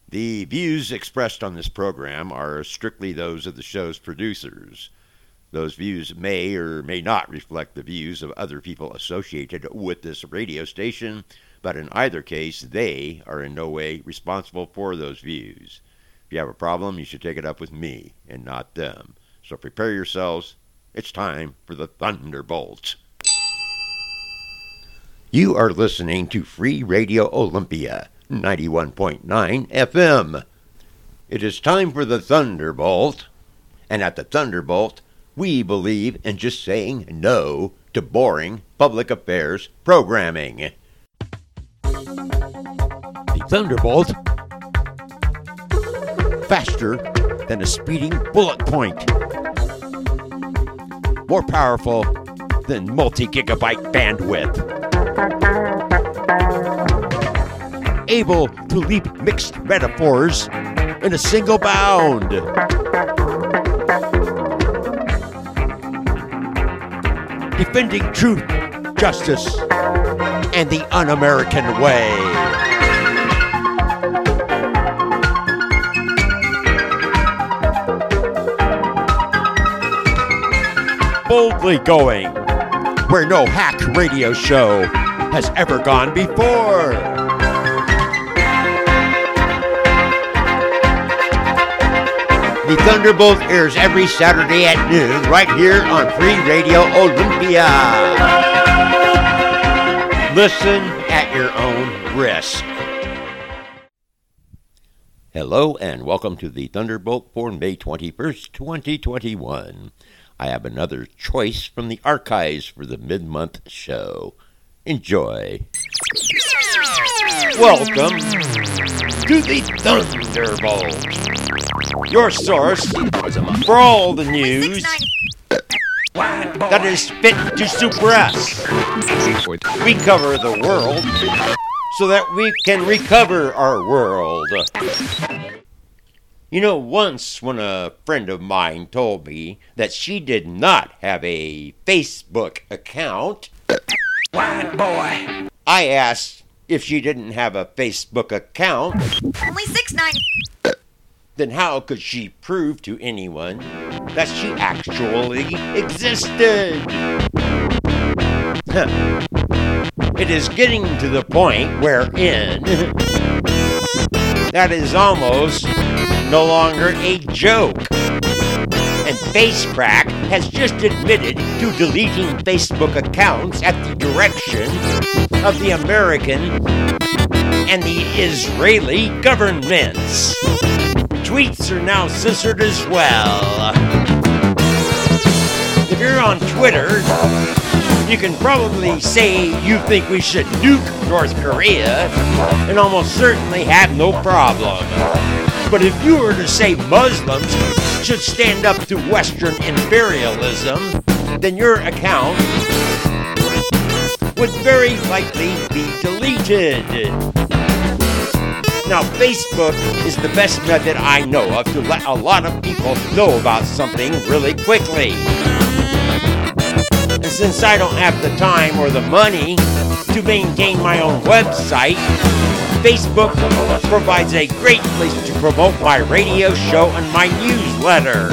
The views expressed on this program are strictly those of the show's producers. Those views may or may not reflect the views of other people associated with this radio station, but in either case, they are in no way responsible for those views. If you have a problem, you should take it up with me and not them. So prepare yourselves. It's time for the Thunderbolts. You are listening to Free Radio Olympia, 91.9 FM. It is time for the Thunderbolt, and at the Thunderbolt, we believe in just saying no to boring public affairs programming. The Thunderbolt, faster than a speeding bullet point, more powerful than multi-gigabyte bandwidth, able to leap mixed metaphors in a single bound, defending truth, justice, and the un-American way. Boldly going where no hack radio show has ever gone before. The Thunderbolt airs every Saturday at noon right here on Free Radio Olympia. Listen at your own risk. Hello and welcome to the Thunderbolt for May 21st, 2021. I have another choice from the archives for the mid-month show. Enjoy. Welcome to the Thunderbolt, your source for all the news that is fit to suppress. We cover the world so that we can recover our world. You know, once when a friend of mine told me that she did not have a Facebook account, White boy, I asked if she didn't have a Facebook account, only $6.90. then how could she prove to anyone that she actually existed? It is getting to the point wherein that is almost no longer a joke. And FaceCrack has just admitted to deleting Facebook accounts at the direction of the American and the Israeli governments. Tweets are now censored as well. If you're on Twitter, you can probably say you think we should nuke North Korea and almost certainly have no problem. But if you were to say Muslims should stand up to Western imperialism, then your account would very likely be deleted. Now, Facebook is the best method I know of to let a lot of people know about something really quickly. And since I don't have the time or the money to maintain my own website, Facebook provides a great place to promote my radio show and my newsletter.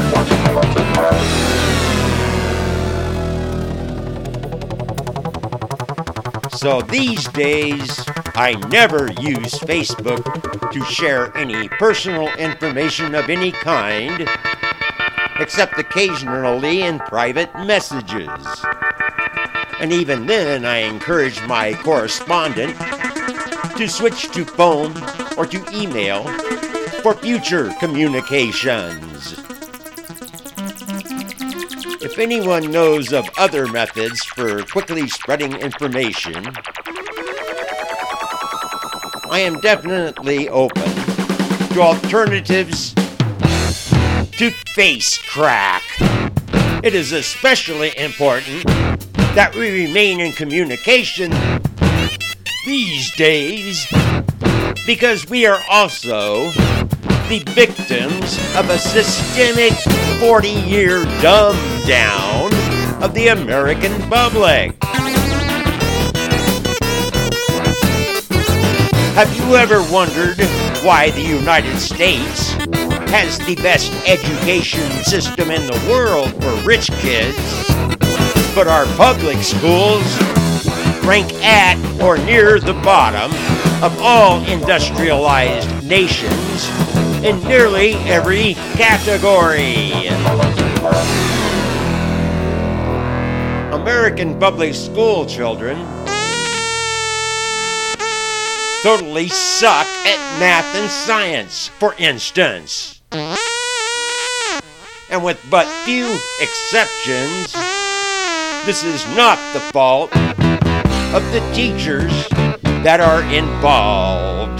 So these days, I never use Facebook to share any personal information of any kind, except occasionally in private messages. And even then, I encourage my correspondent to switch to phone or to email for future communications. If anyone knows of other methods for quickly spreading information, I am definitely open to alternatives to FaceCrack. It is especially important that we remain in communication these days because we are also the victims of a systemic 40-year dumb down of the American public. Have you ever wondered why the United States has the best education system in the world for rich kids, but our public schools rank at or near the bottom of all industrialized nations in nearly every category. American public school children totally suck at math and science, for instance. And with but few exceptions, this is not the fault of the teachers that are involved.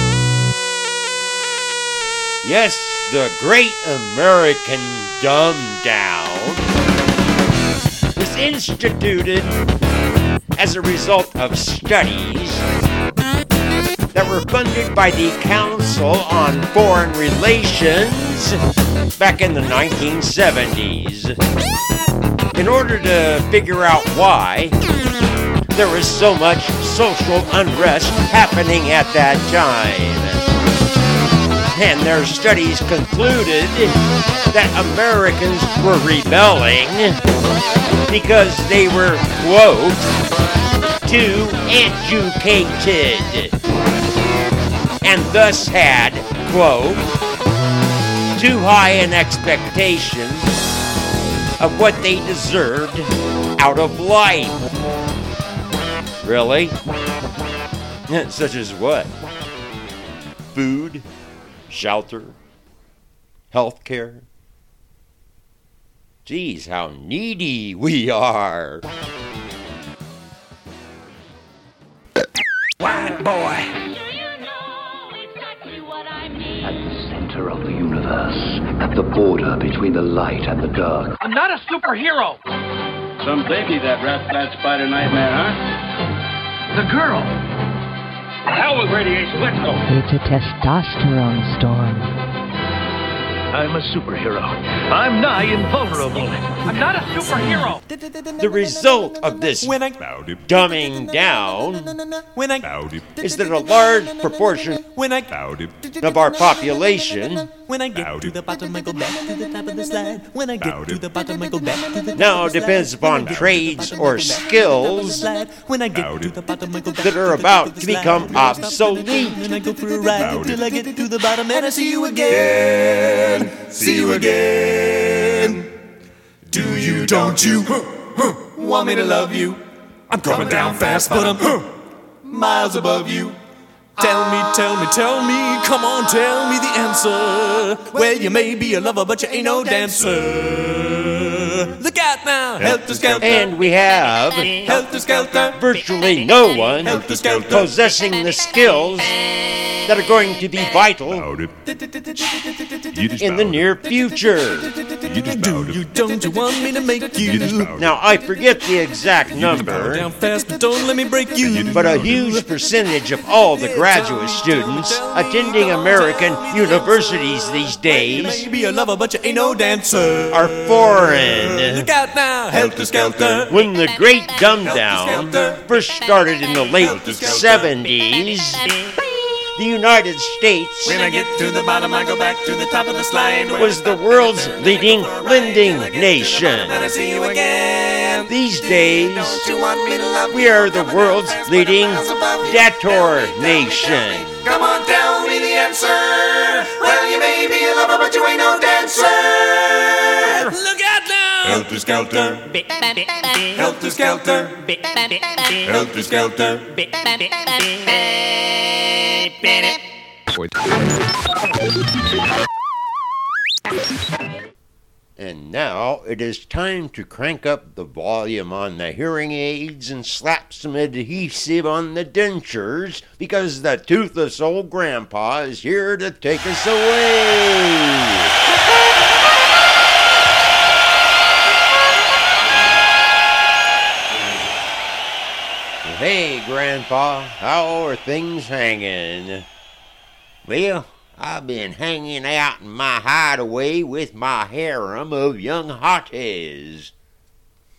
Yes, the great American dumb down was instituted as a result of studies that were funded by the Council on Foreign Relations back in the 1970s. In order to figure out why there was so much social unrest happening at that time. And their studies concluded that Americans were rebelling because they were, quote, too educated, and thus had, quote, too high an expectation of what they deserved out of life. Really? Such as what? Food, shelter, health care? Geez, how needy we are. White boy. At the center of the universe, at the border between the light and the dark. I'm not a superhero. Some baby that rat-fat spider nightmare, huh? The girl. The hell with radiation, let's go. It's a testosterone storm. I'm a superhero. I'm nigh invulnerable. I'm not a superhero. The result of this dumbing down is that a large proportion of our population now depends upon trades or skills that are about to become obsolete. See you again. Do you, don't you? Want me to love you? I'm coming down fast, but I'm miles above you. Tell me, come on, tell me the answer. Well, you may be a lover, but you ain't no dancer. Look out now, helter skelter. And we have Helter skelter. virtually no one Helter skelter. possessing the skills that are going to be vital in the near future. Do you, don't you want me to make you? Now, I forget the exact number, Down fast, but don't let me break you. but a huge percentage of all the graduate students attending American universities these days Maybe a lover, but you ain't no dancer. are foreign. Look out now, helter skelter. When the Great Dumb Down first started in the late 70s, the United States When I get to the bottom, I go back to the top of the slide. was the world's leading lending nation. And I see you again. These days, Don't you want me to love we you? are the world's leading debtor nation. Come on, tell me the answer. Well, you may be a lover, but you ain't no dancer. Look out now. Helter skelter. Helter skelter. Helter skelter. And now it is time to crank up the volume on the hearing aids and slap some adhesive on the dentures because the toothless old grandpa is here to take us away. Hey, Grandpa, how are things hanging? Well, I've been hanging out in my hideaway with my harem of young hotties.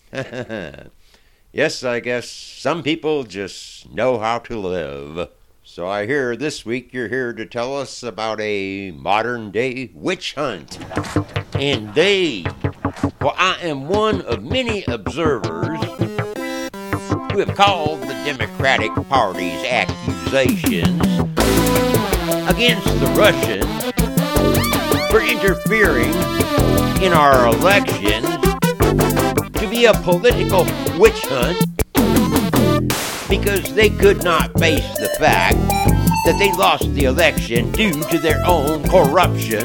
Yes, I guess some people just know how to live. So I hear this week you're here to tell us about a modern-day witch hunt. Indeed. Well, I am one of many observers who have called the Democratic Party's accusations against the Russians for interfering in our elections to be a political witch hunt, because they could not face the fact that they lost the election due to their own corruption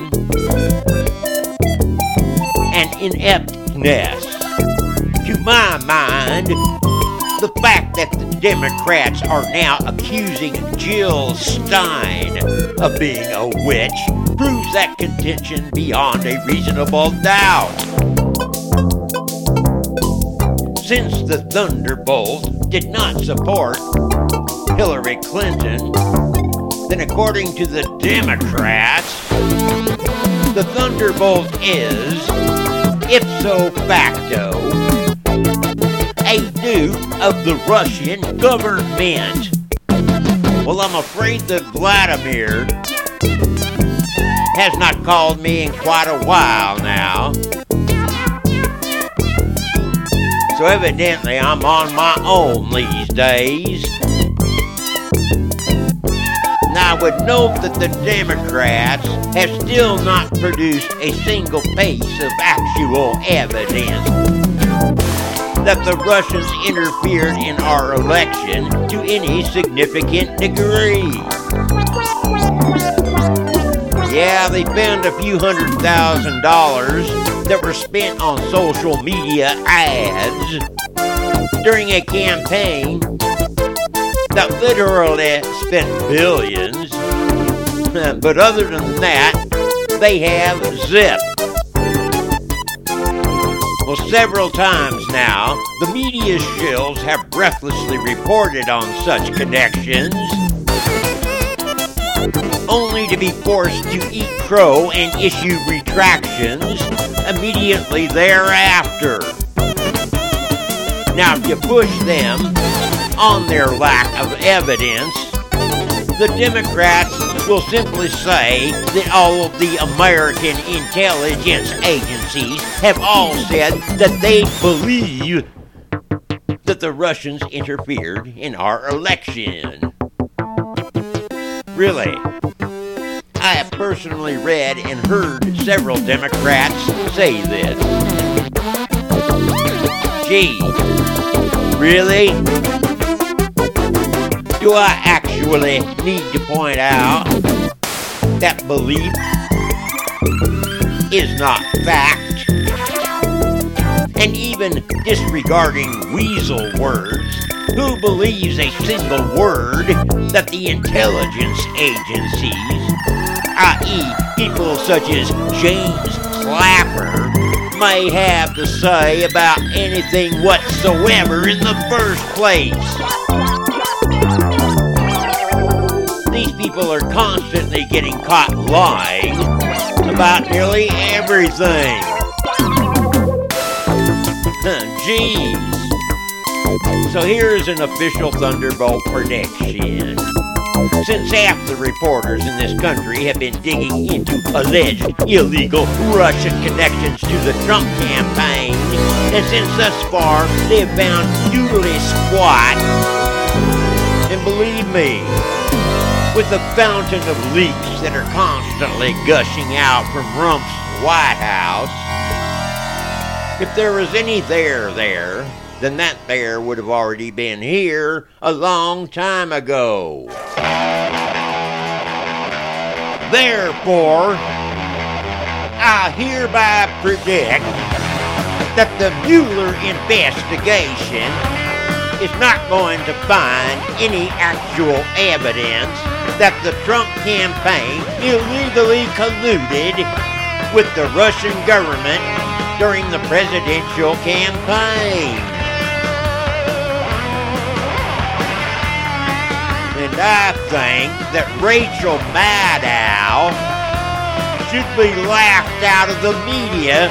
and ineptness. To my mind, the fact that the Democrats are now accusing Jill Stein of being a witch proves that contention beyond a reasonable doubt. Since the Thunderbolt did not support Hillary Clinton, then according to the Democrats, the Thunderbolt is, ipso facto, a dupe of the Russian government. Well, I'm afraid that Vladimir has not called me in quite a while now. So evidently I'm on my own these days. And I would note that the Democrats have still not produced a single piece of actual evidence that the Russians interfered in our election to any significant degree. Yeah, they found a few $100,000 that were spent on social media ads during a campaign that literally spent billions. But other than that, they have zip. Well, several times now, the media shills have breathlessly reported on such connections, only to be forced to eat crow and issue retractions immediately thereafter. Now, if you push them on their lack of evidence, the Democrats will simply say that all of the American intelligence agencies have all said that they believe that the Russians interfered in our election. Really? I have personally read and heard several Democrats say this. Gee, really? Do I actually need to point out that belief is not fact? And even disregarding weasel words, who believes a single word that the intelligence agencies, i.e. people such as James Clapper, may have to say about anything whatsoever in the first place? These people are constantly getting caught lying about nearly everything. Geez. So here's an official Thunderbolt prediction. Since half the reporters in this country have been digging into alleged illegal Russian connections to the Trump campaign, and since thus far they have found doodly squat, and believe me, with the fountain of leaks that are constantly gushing out from Rump's White House, if there was any there, then that there would have already been here a long time ago. Therefore, I hereby predict that the Mueller investigation is not going to find any actual evidence that the Trump campaign illegally colluded with the Russian government during the presidential campaign. And I think that Rachel Maddow should be laughed out of the media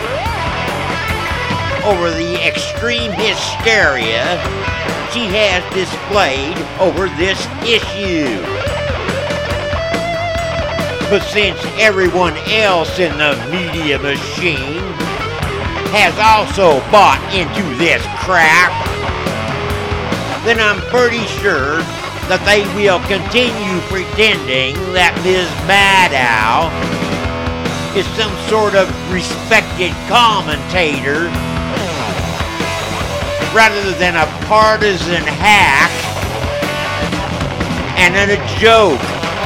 over the extreme hysteria she has displayed over this issue. But since everyone else in the media machine has also bought into this crap, then I'm pretty sure that they will continue pretending that Ms. Maddow is some sort of respected commentator rather than a partisan hack and a joke.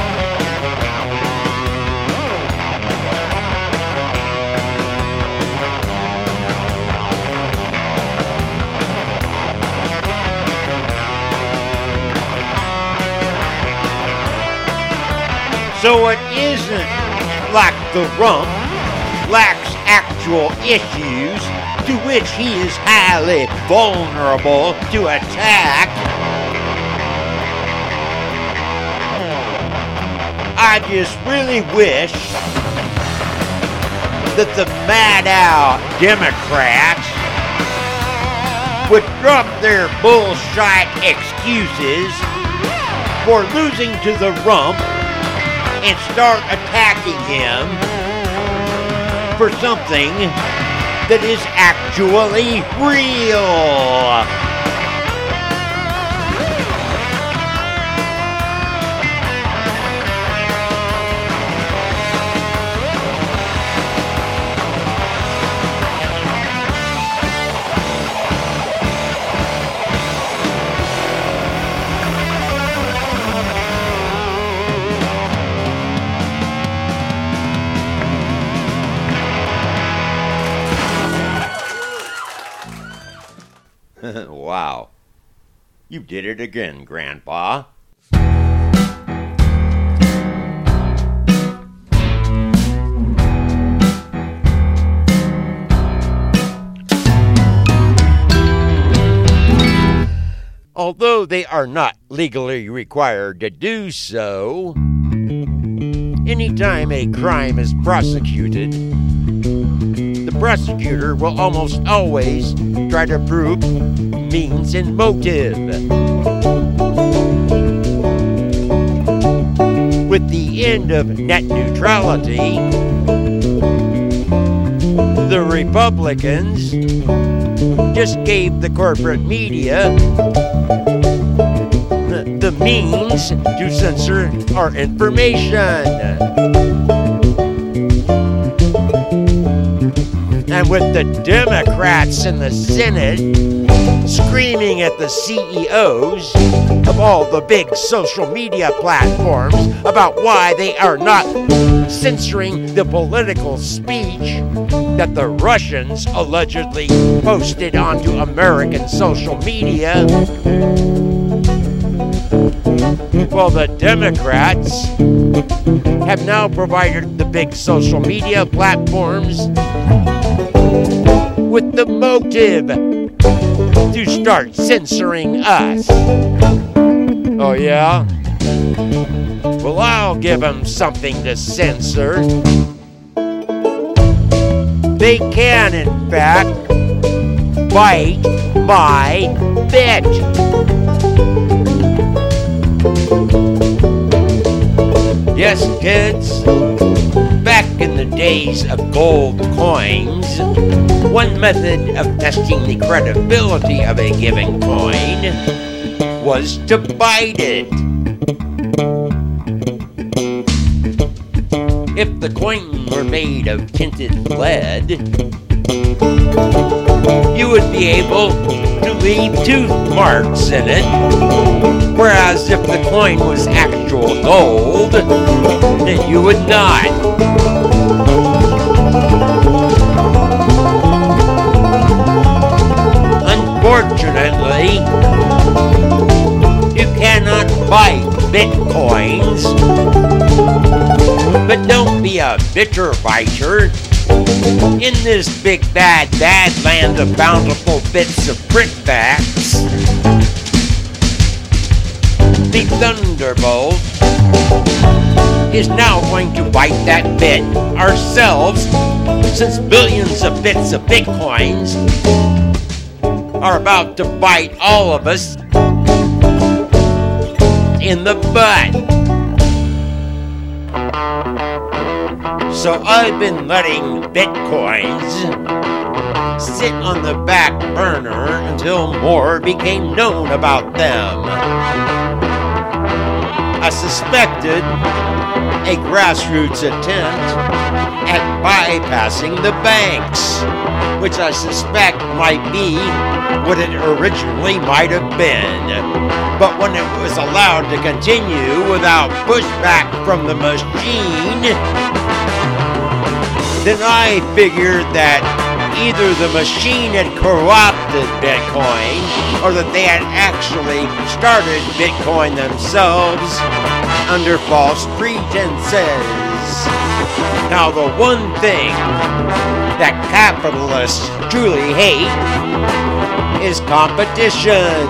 So it isn't like the rump lacks actual issues to which he is highly vulnerable to attack. I just really wish that the Maddow Democrats would drop their bullshit excuses for losing to the rump and start attacking him for something that is actually real. Wow. You did it again, Grandpa. Although they are not legally required to do so, anytime a crime is prosecuted, the prosecutor will almost always try to prove means and motive. With the end of net neutrality, the Republicans just gave the corporate media the means to censor our information. And with the Democrats in the Senate screaming at the CEOs of all the big social media platforms about why they are not censoring the political speech that the Russians allegedly posted onto American social media, well, the Democrats have now provided the big social media platforms with the motive to start censoring us. Oh, yeah? Well, I'll give them something to censor. They can, in fact, bite my bit. Yes, kids, back in the days of gold coins, one method of testing the credibility of a given coin was to bite it. If the coin were made of tinted lead, you would be able to leave tooth marks in it, whereas if the coin was actual gold, then you would not. Unfortunately, you cannot buy bitcoins, but don't be a bitter biter. In this big bad land of bountiful bits of brickbats, the Thunderbolt is now going to bite that bit ourselves, since billions of bits of bitcoins are about to bite all of us in the butt. So I've been letting Bitcoins sit on the back burner until more became known about them. I suspected a grassroots attempt at bypassing the banks, which I suspect might be what it originally might have been. But when it was allowed to continue without pushback from the machine, then I figured that either the machine had co-opted Bitcoin or that they had actually started Bitcoin themselves under false pretenses. Now, the one thing that capitalists truly hate is competition.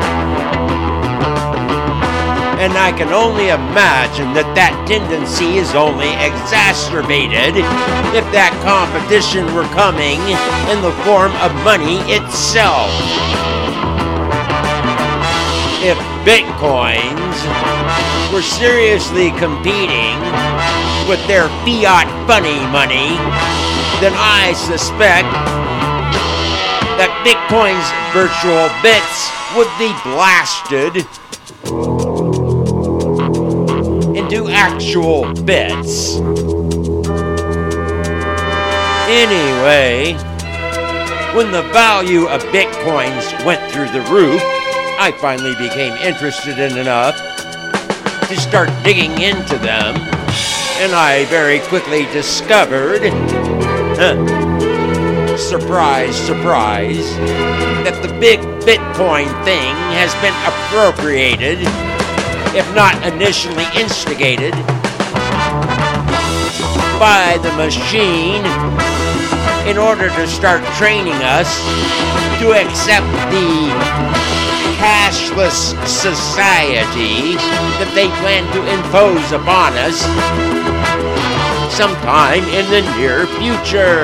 And I can only imagine that that tendency is only exacerbated if that competition were coming in the form of money itself. If Bitcoins were seriously competing with their fiat funny money, then I suspect that Bitcoin's virtual bits would be blasted into actual bits. Anyway, when the value of Bitcoins went through the roof, I finally became interested in enough to start digging into them, and I very quickly discovered, surprise, surprise, that the big Bitcoin thing has been appropriated, if not initially instigated, by the machine in order to start training us to accept the cashless society that they plan to impose upon us sometime in the near future.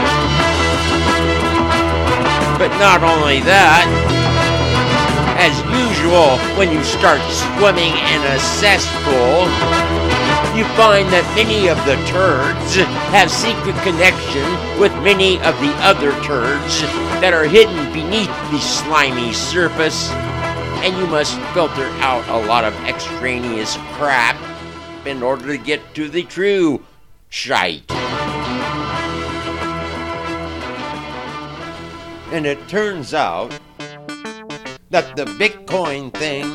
But not only that, as usual, when you start swimming in a cesspool, you find that many of the turds have secret connection with many of the other turds that are hidden beneath the slimy surface, and you must filter out a lot of extraneous crap in order to get to the true shite. And it turns out that the Bitcoin thing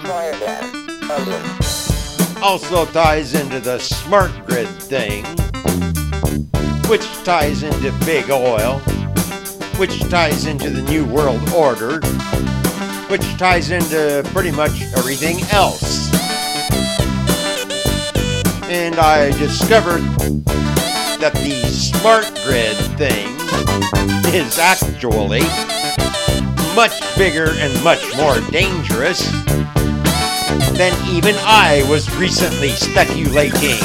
also ties into the smart grid thing, which ties into big oil, which ties into the New World Order, which ties into pretty much everything else. And I discovered that the smart grid thing is actually much bigger and much more dangerous than even I was recently speculating.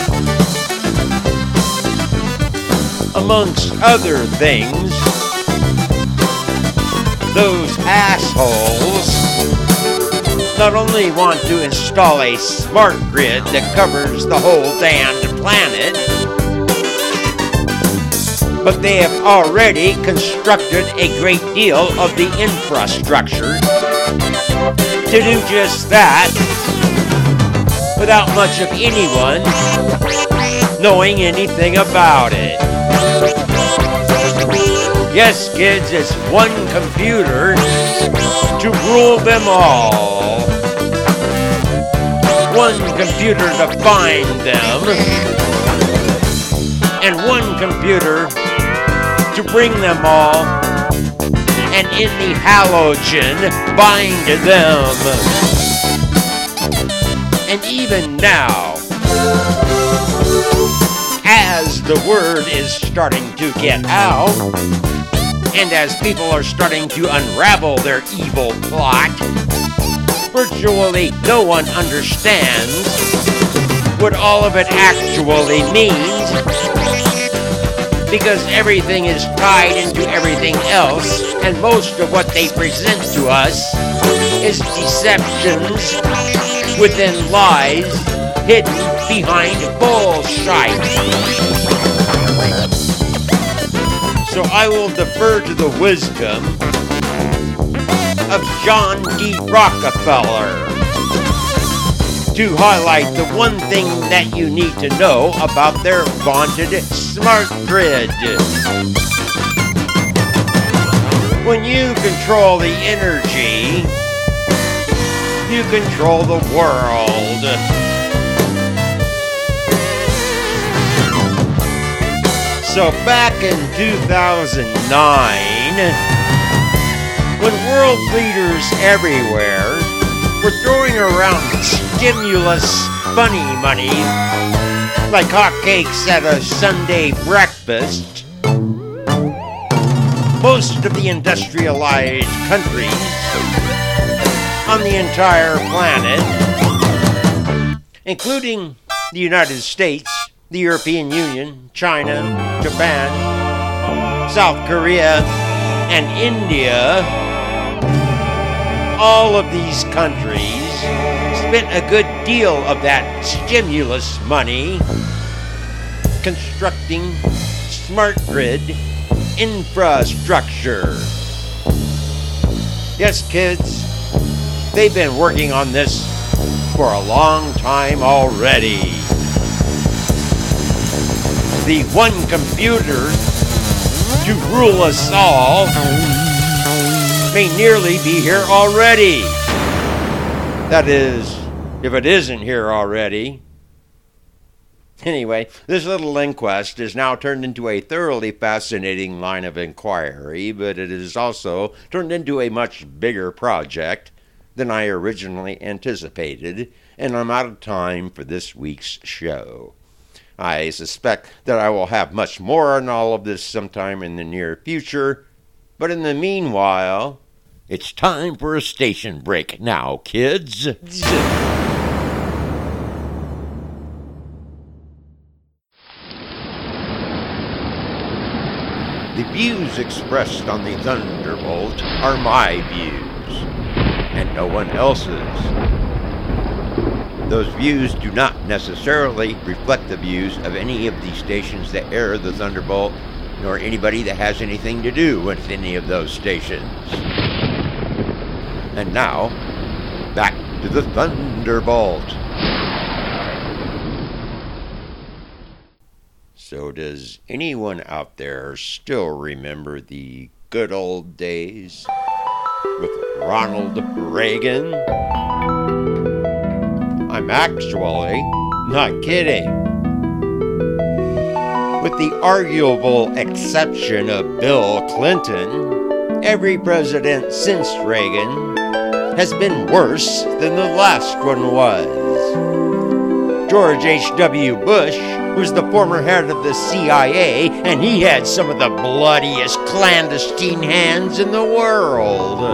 Amongst other things, those assholes not only want to install a smart grid that covers the whole damned planet, but they have already constructed a great deal of the infrastructure to do just that without much of anyone knowing anything about it. Yes, kids, it's one computer to rule them all. One computer to find them, and one computer to bring them all, and in the halogen bind them. And even now, as the word is starting to get out, and as people are starting to unravel their evil plot, virtually no one understands what all of it actually means, because everything is tied into everything else, and most of what they present to us is deceptions within lies hidden behind bullshit. I will defer to the wisdom of John D. Rockefeller to highlight the one thing that you need to know about their vaunted smart grid. When you control the energy, you control the world. So back in 2009, when world leaders everywhere were throwing around stimulus funny money like hotcakes at a Sunday breakfast, most of the industrialized countries on the entire planet, including the United States, the European Union, China, Japan, South Korea, and India, all of these countries spent a good deal of that stimulus money constructing smart grid infrastructure. Yes, kids, they've been working on this for a long time already. The one computer to rule us all may nearly be here already. That is, if it isn't here already. Anyway, this little inquest is now turned into a thoroughly fascinating line of inquiry, but it is also turned into a much bigger project than I originally anticipated, and I'm out of time for this week's show. I suspect that I will have much more on all of this sometime in the near future, but in the meanwhile, it's time for a station break now, kids. The views expressed on the Thunderbolt are my views, and no one else's. Those views do not necessarily reflect the views of any of the stations that air the Thunderbolt, nor anybody that has anything to do with any of those stations. And now, back to the Thunderbolt. So does anyone out there still remember the good old days with Ronald Reagan? I'm actually not kidding. With the arguable exception of Bill Clinton, every president since Reagan has been worse than the last one was. George H.W. Bush was the former head of the CIA, and he had some of the bloodiest clandestine hands in the world.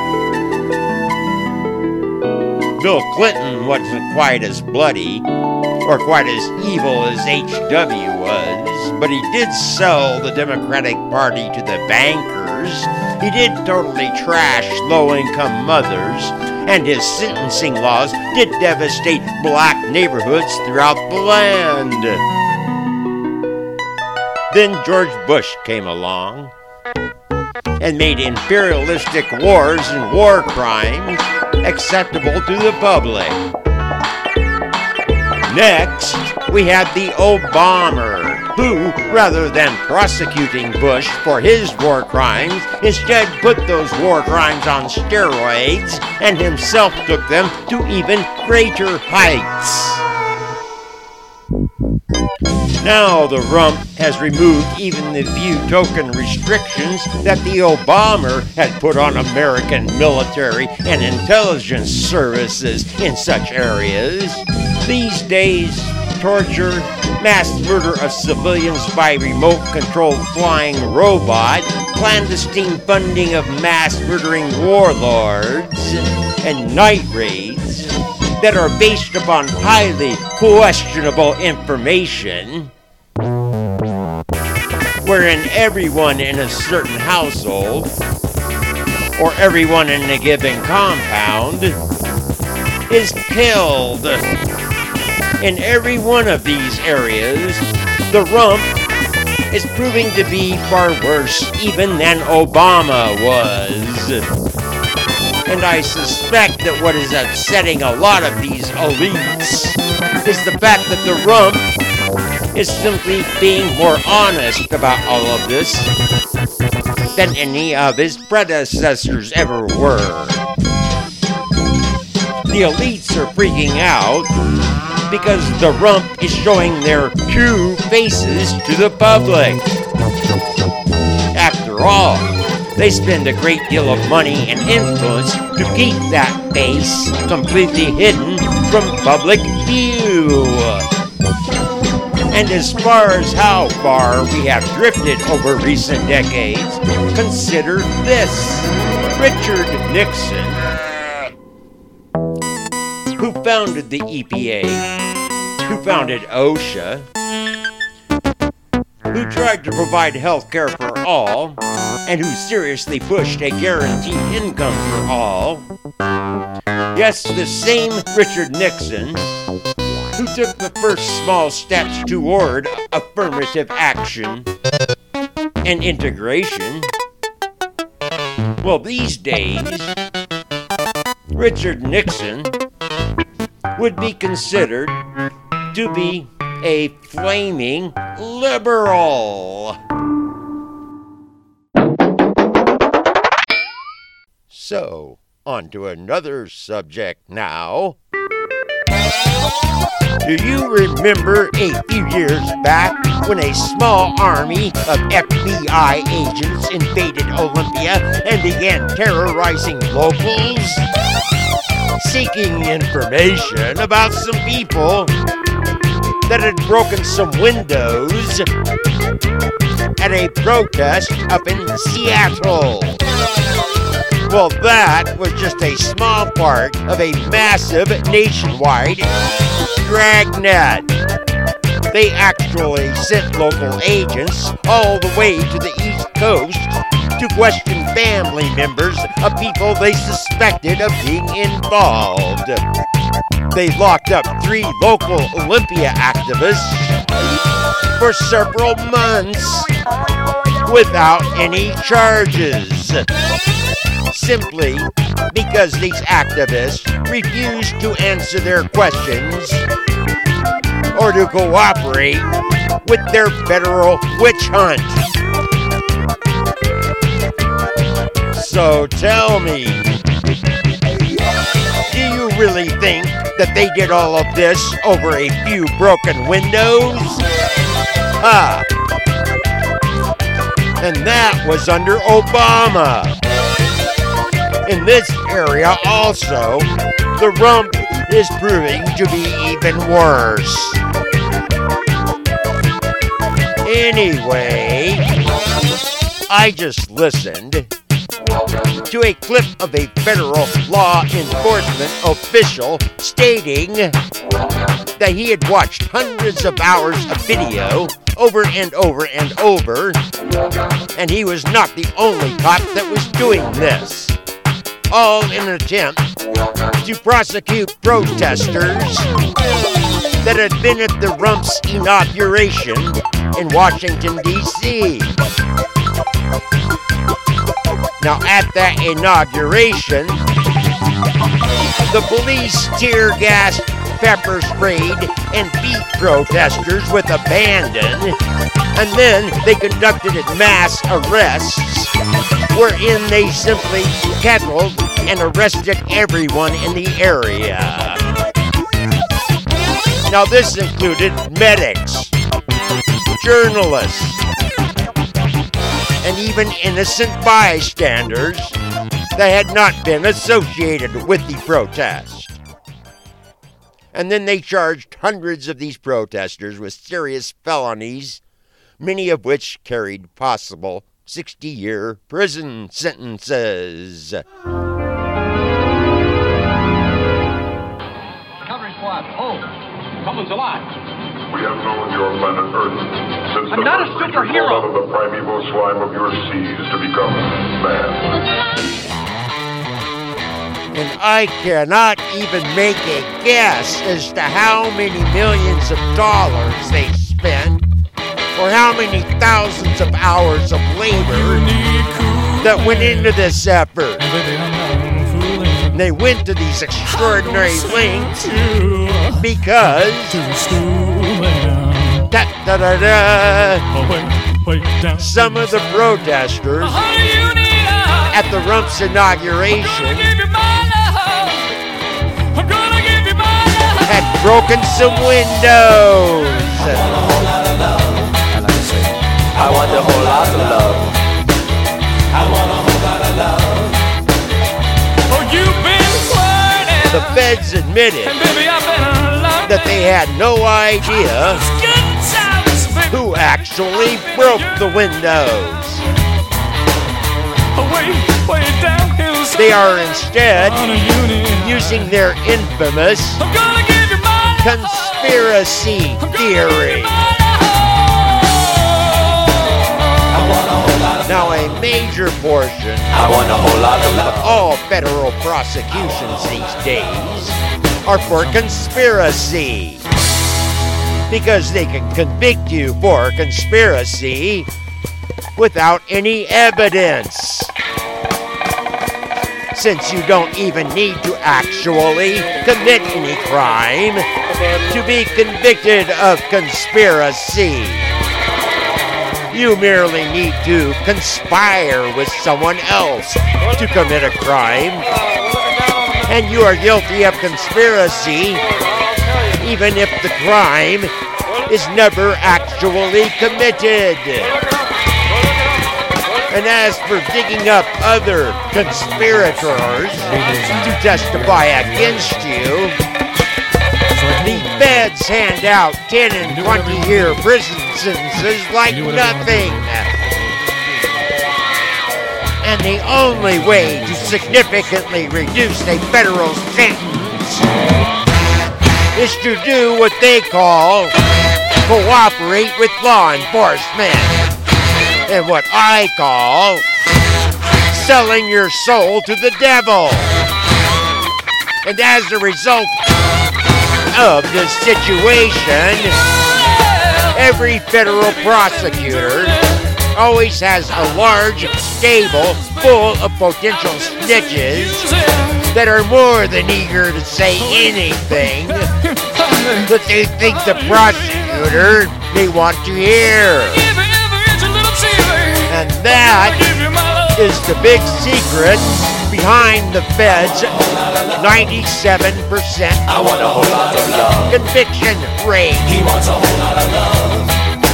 Bill Clinton wasn't quite as bloody or quite as evil as H.W. was, but he did sell the Democratic Party to the bankers. He did totally trash low-income mothers, and his sentencing laws did devastate black neighborhoods throughout the land. Then George Bush came along and made imperialistic wars and war crimes acceptable to the public. Next, we had the Obama, who, rather than prosecuting Bush for his war crimes, instead put those war crimes on steroids and himself took them to even greater heights. Now the rump has removed even the few token restrictions that the Obama had put on American military and intelligence services in such areas. These days, torture, mass murder of civilians by remote-controlled flying robot, clandestine funding of mass murdering warlords, and night raids that are based upon highly questionable information, wherein everyone in a certain household, or everyone in a given compound, is killed. In every one of these areas, the rump is proving to be far worse even than Obama was. And I suspect that what is upsetting a lot of these elites is the fact that the rump is simply being more honest about all of this than any of his predecessors ever were. The elites are freaking out because the rump is showing their true faces to the public. After all, they spend a great deal of money and influence to keep that face completely hidden from public view. And as far as how far we have drifted over recent decades, consider this. Richard Nixon, who founded the EPA, who founded OSHA, who tried to provide health care for all, and who seriously pushed a guaranteed income for all. Yes, the same Richard Nixon who took the first small steps toward affirmative action and integration. Well, these days, Richard Nixon would be considered to be a flaming liberal. So, on to another subject now. Do you remember a few years back when a small army of FBI agents invaded Olympia and began terrorizing locals? Seeking information about some people that had broken some windows at a protest up in Seattle. Well, that was just a small part of a massive nationwide dragnet. They actually sent local agents all the way to the East Coast to question family members of people they suspected of being involved. They locked up 3 local Olympia activists for several months without any charges, simply because these activists refused to answer their questions or to cooperate with their federal witch hunt. So tell me, do you really think that they did all of this over a few broken windows? And that was under Obama. In this area also, the rump is proving to be even worse. Anyway, I just listened to a clip of a federal law enforcement official stating that he had watched hundreds of hours of video over and over and over, and he was not the only cop that was doing this, all in an attempt to prosecute protesters that had been at the rump's inauguration in Washington, D.C. Now, at that inauguration, the police tear gassed, pepper sprayed, and beat protesters with abandon, and then they conducted mass arrests, wherein they simply kettled and arrested everyone in the area. Now, this included medics, journalists, and even innocent bystanders that had not been associated with the protest. And then they charged hundreds of these protesters with serious felonies, many of which carried possible 60-year prison sentences. Recovery squad, hold. Someone's alive. We have known your planet Earth since I'm the not a first creature superhero. crawled out of the primeval slime of your seas to become man. And I cannot even make a guess as to how many millions of dollars they spent or how many thousands of hours of labor that went into this effort. And they went to these extraordinary lengths because some of the protesters at the Rump's inauguration had broken some windows. I want a whole lot of love. I want a whole lot of love. Oh, you've been flirting. The feds admitted that they had no idea who actually broke the windows. They are instead using their infamous conspiracy theory. Now, a major portion of all federal prosecutions these days are for conspiracy, because they can convict you for conspiracy without any evidence, since you don't even need to actually commit any crime to be convicted of conspiracy. You merely need to conspire with someone else to commit a crime, and you are guilty of conspiracy even if the crime is never actually committed. And as for digging up other conspirators to testify against you, the feds hand out 10 and 20-year prison sentences like nothing. And the only way to significantly reduce a federal sentence is to do what they call cooperate with law enforcement, and what I call selling your soul to the devil. And as a result of this situation, every federal prosecutor always has a large stable full of potential snitches that are more than eager to say anything that they think the prosecutor may want to hear. And that is the big secret behind the Fed's 97% conviction rate. He wants a whole lot of love.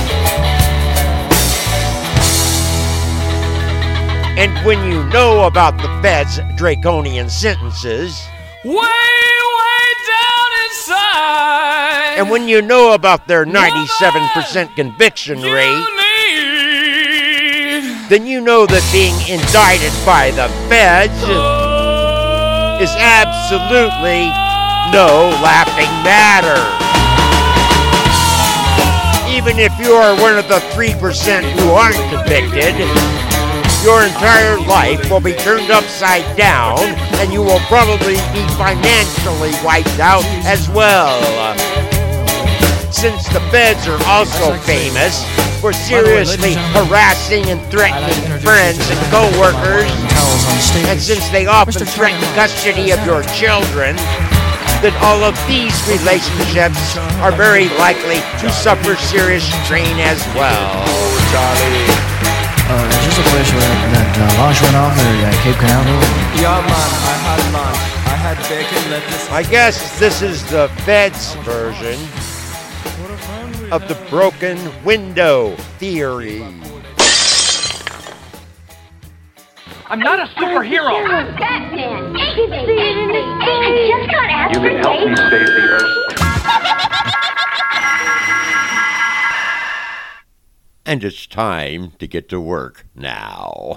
And when you know about the Fed's draconian sentences, way down inside, and when you know about their 97% conviction rate, then you know that being indicted by the Feds is absolutely no laughing matter. Even if you are one of the 3% who aren't convicted, your entire life will be turned upside down, and you will probably be financially wiped out as well. Since the Feds are also famous for seriously harassing and threatening friends and co-workers, and since they often threaten custody of your children, then all of these relationships are very likely to suffer serious strain as well. Is this a place where that launch went off there at Cape Canaveral? Yeah, man, I had lunch. I had bacon, lettuce. I guess this is the Fed's version of the broken window theory. I'm not a superhero. I'm Batman. I just got asked You may help me save the Earth. And it's time to get to work now.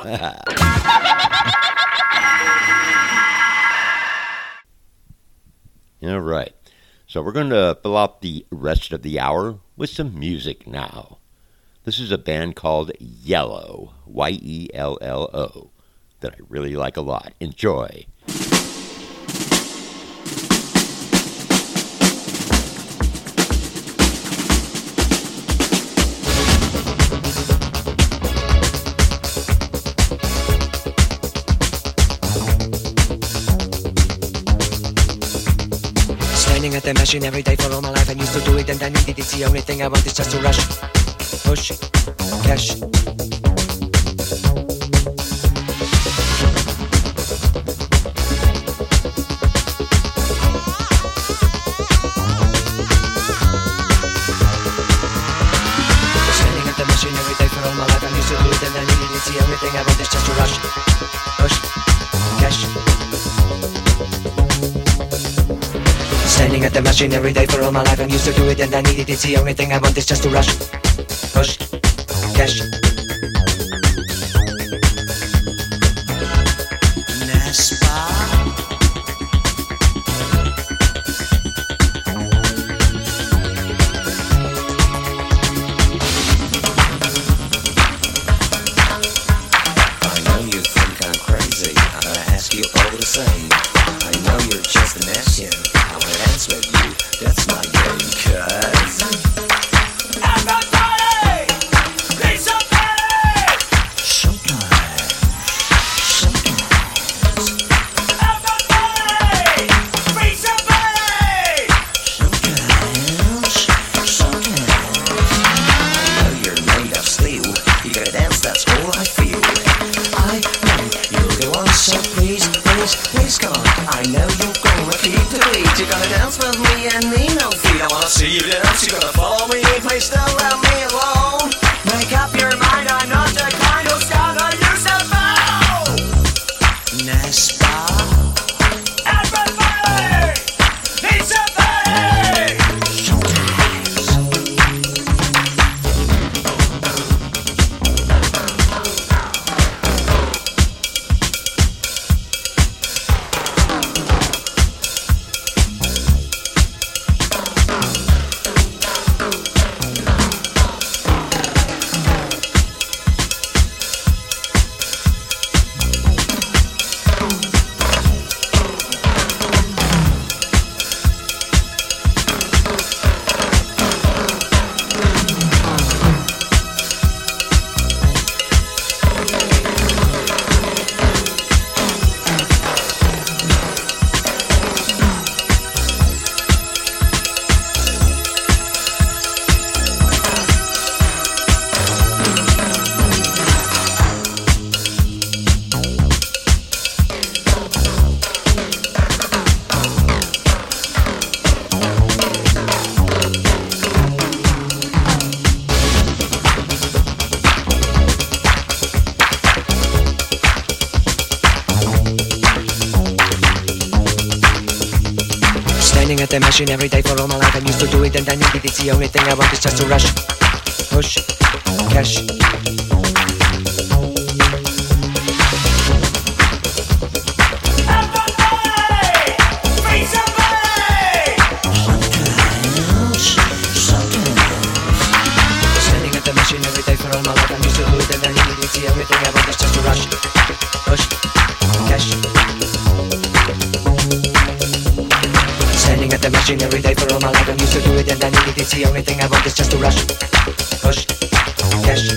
All right. So we're going to fill out the rest of the hour with some music now. This is a band called Yellow, Y-E-L-L-O, that I really like a lot. Enjoy. Standing at the machine every day for all my life. I used to do it and I needed it. It's the only thing I want is just to rush, push, cash. Standing at the machine every day for all my life. I used to do it and I needed it. It's the only thing I want is just to rush, push, cash. Standing at the machine every day for all my life. I'm used to do it and I need it. It's the only thing I want is just to rush, push, cash. I know you think I'm crazy. I'm gonna ask you all the same. I know you're just an action. I wanna dance with you. That's my game, cuz everybody, need somebody. Sometimes. Everybody, be somebody. Sometimes. I know you're made of steel. You gotta dance, that's all I feel. I know you're the one, so please, come on. I know you're gonna keep the beat. You're gonna dance with me and need no feet. I wanna see you dance, you're gonna follow me. Please don't let me alone. Make up your mind, I'm not the kind who's gonna use the phone. Nespa. Everybody, need somebody. Standing at the machine every day for all my life. I'm used to do it and I need it. It's the only thing I want is just to rush, push, cash. Standing at the machine every day for all my life. I'm used to do it and I need it. It's the only thing I want is just to rush, push, cash. Standing at the machine every day for all my life. I'm used to do it and I need it. It's the only thing I want is just to rush, push, cash.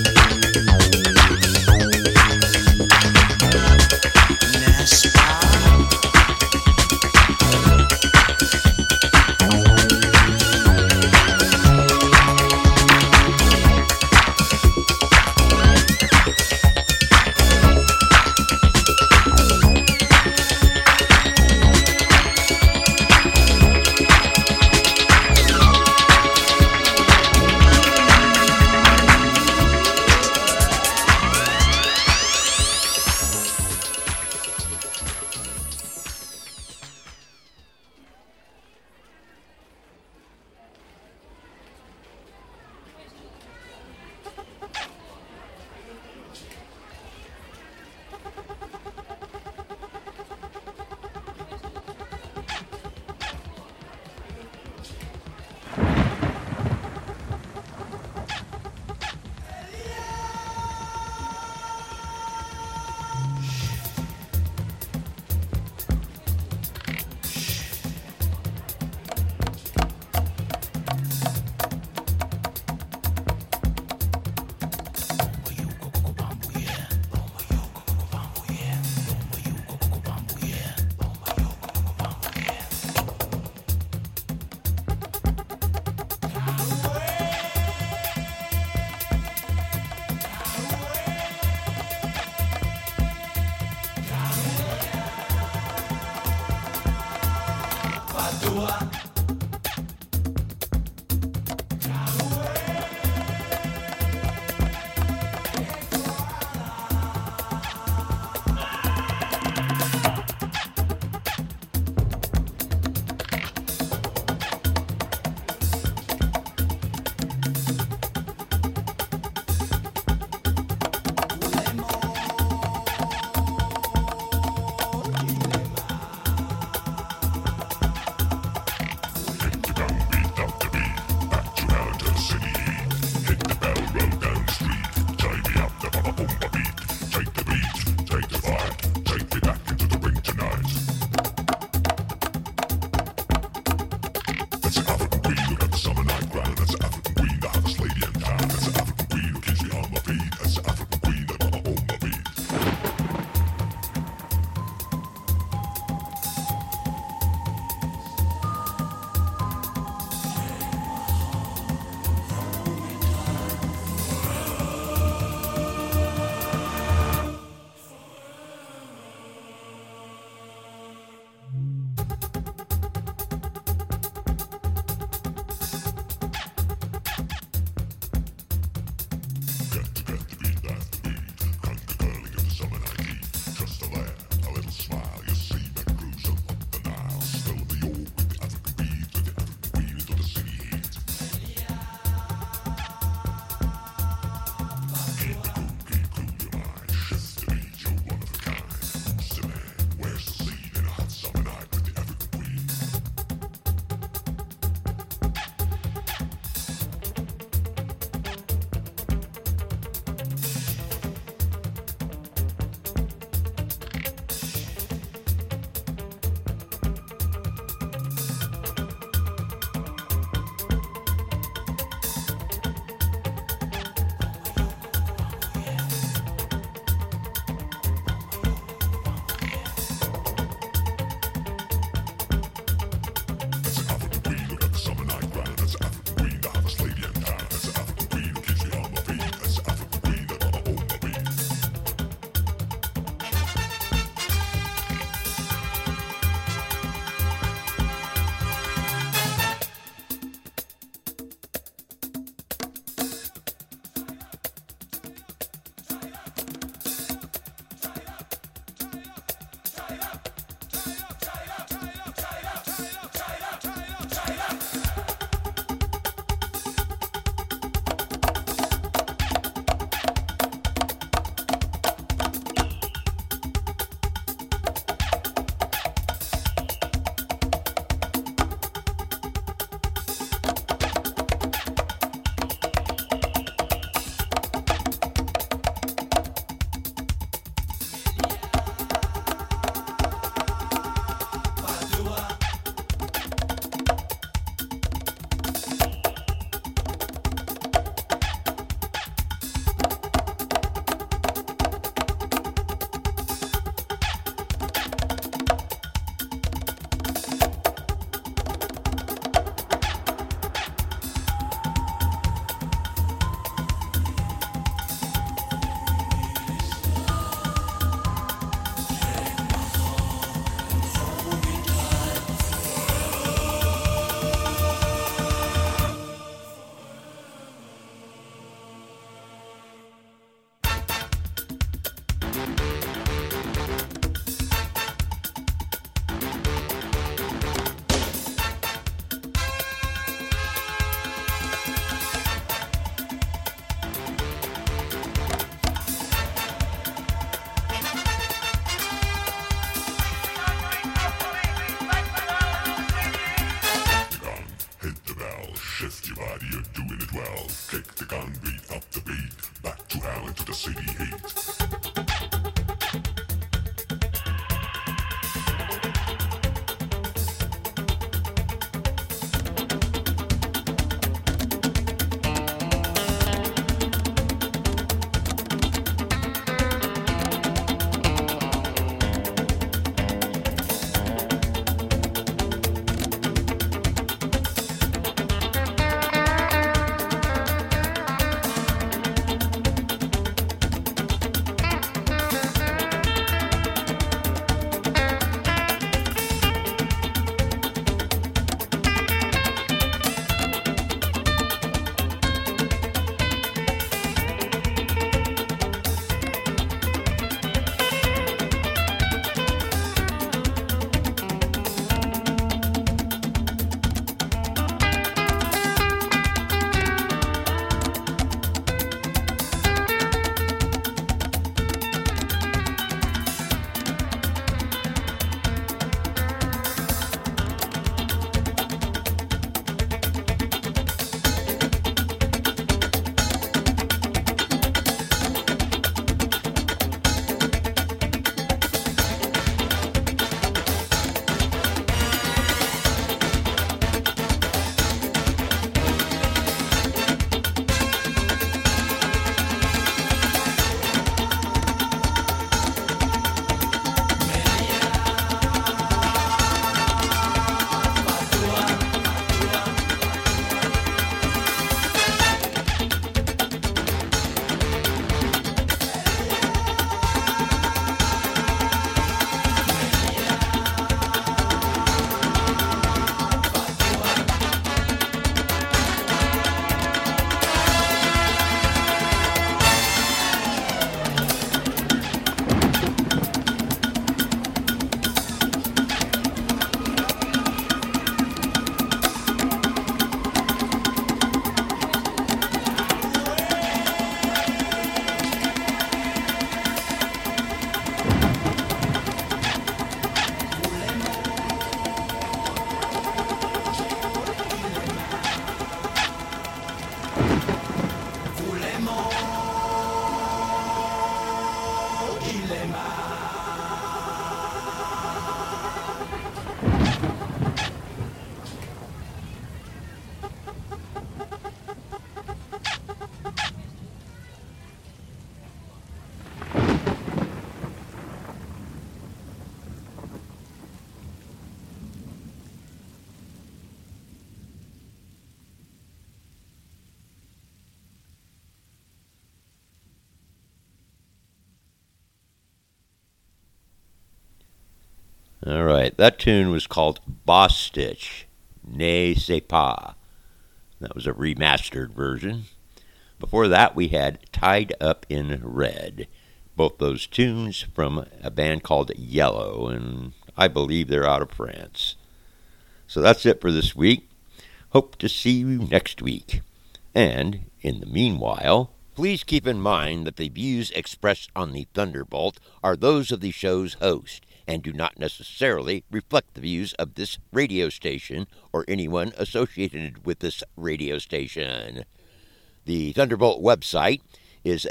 All right, that tune was called Boss Stitch, Ne sais pas. That was a remastered version. Before that, we had Tied Up in Red. Both those tunes from a band called Yellow, and I believe they're out of France. So that's it for this week. Hope to see you next week. And, in the meanwhile, please keep in mind that the views expressed on the Thunderbolt are those of the show's host, and do not necessarily reflect the views of this radio station or anyone associated with this radio station. The Thunderbolt website is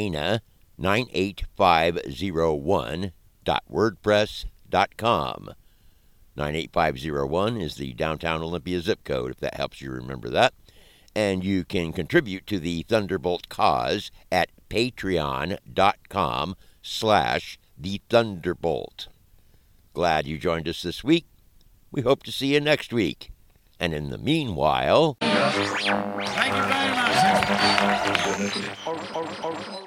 dana98501.wordpress.com. 98501 is the downtown Olympia zip code, if that helps you remember that. And you can contribute to the Thunderbolt cause at patreon.com/thethunderbolt. Glad you joined us this week. We hope to see you next week. And in the meanwhile... Thank you very much.